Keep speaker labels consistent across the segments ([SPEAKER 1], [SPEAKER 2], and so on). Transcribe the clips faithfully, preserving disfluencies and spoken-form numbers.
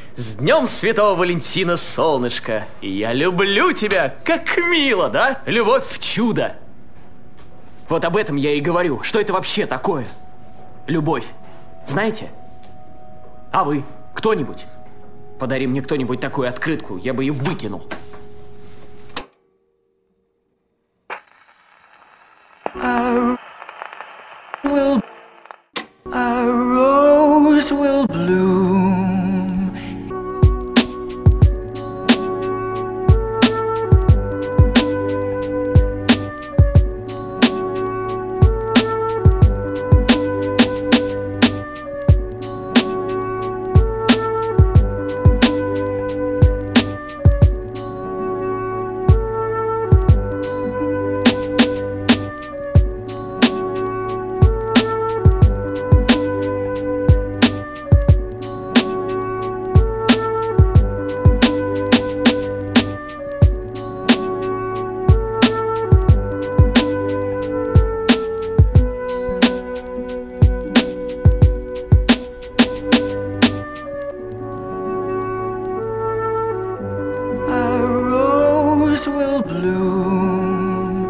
[SPEAKER 1] С днем Святого Валентина, солнышко! И я люблю тебя, как мило, да? Любовь в чудо! Вот об этом я и говорю. Что это вообще такое? Любовь. Знаете? А вы? Кто-нибудь? Подари мне кто-нибудь такую открытку, я бы ее выкинул.
[SPEAKER 2] A will, a rose will bloom. Will bloom,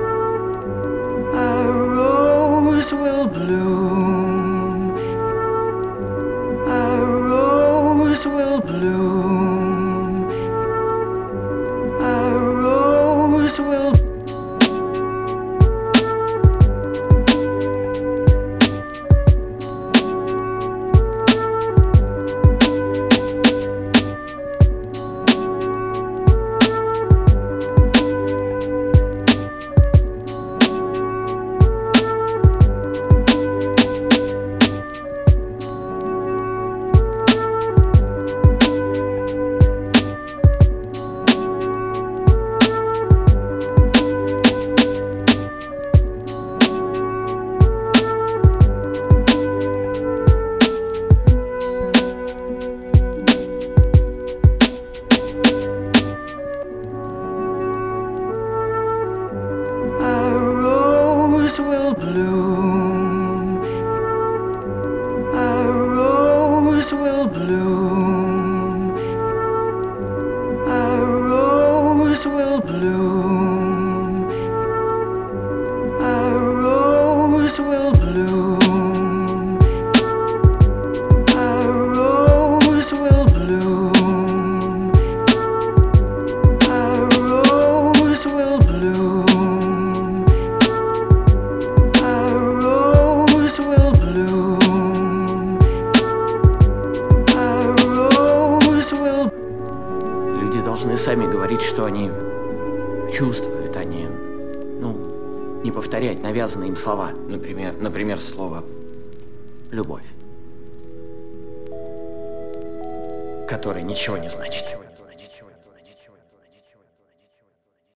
[SPEAKER 2] a rose will bloom, a rose will bloom, a rose will will bloom, a rose will bloom, a rose will bloom, a rose will bloom, a rose will bloom, a rose will bloom.
[SPEAKER 1] Люди должны сами говорить, что они чувствуют, а не, ну, не повторять навязанные им слова. Например, например, слово «любовь», которое ничего не значит.